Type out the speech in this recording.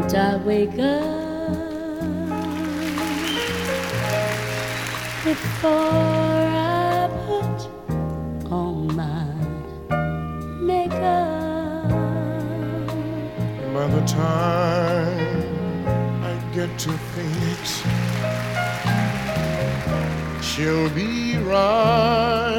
I wake up, before I put on my makeup. By the time I get to Phoenix, she'll be right